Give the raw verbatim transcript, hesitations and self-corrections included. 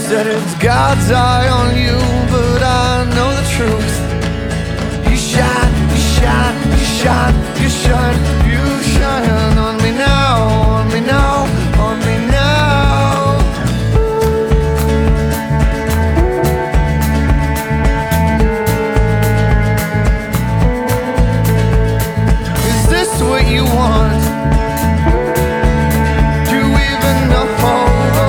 said it's God's eye on you, but I know the truth. You shine, you shine, you shine, you shine, you